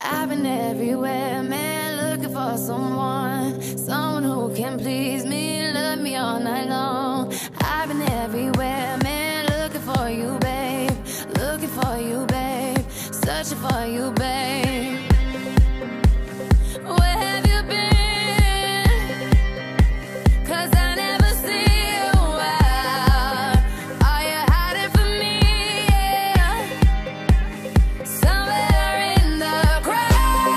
I've been everywhere, man, looking for someone who can please me, love me all night long. I've been everywhere, man, looking for you, babe, searching for you, babe. Where have you been? 'Cause I never see you out. Are you hiding from me? Yeah. Somewhere in the crowd.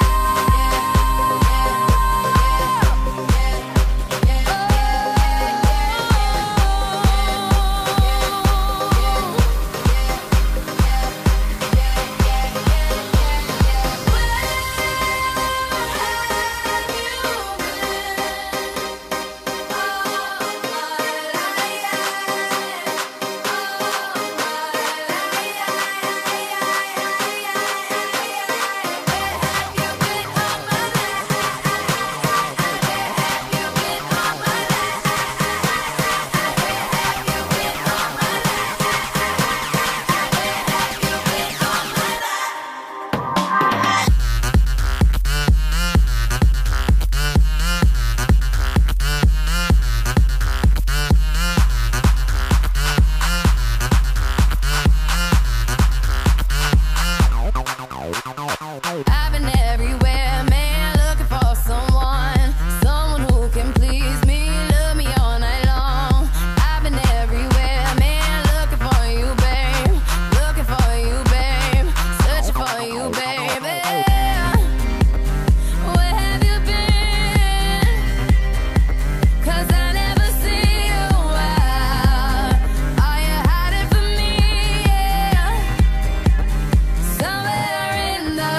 I've been everywhere, man, looking for someone who can please me, love me all night long. I've been everywhere, man, looking for you, babe, searching for you, baby. Where have you been? 'Cause I never see you out. Are you hiding from me? Yeah. Somewhere in the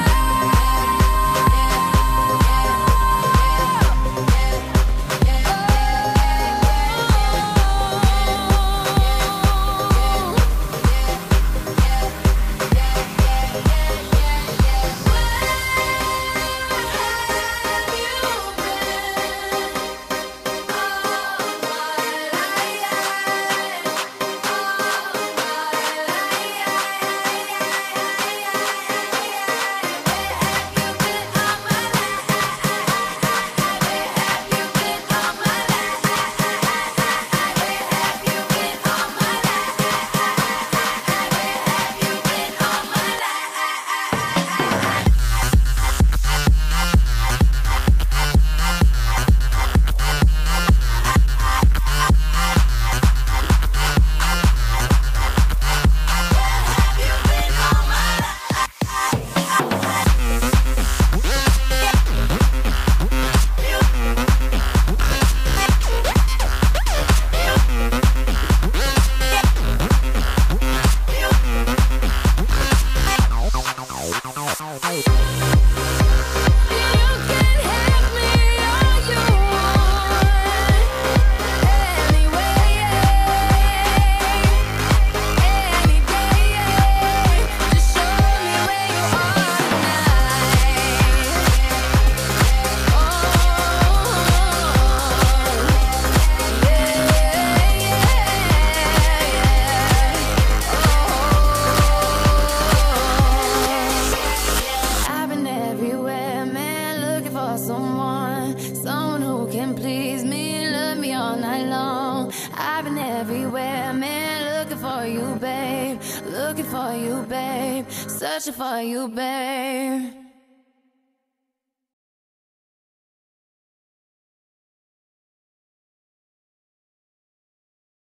someone who can please me, love me all night long. I've been everywhere, man, looking for you, babe, searching for you, babe.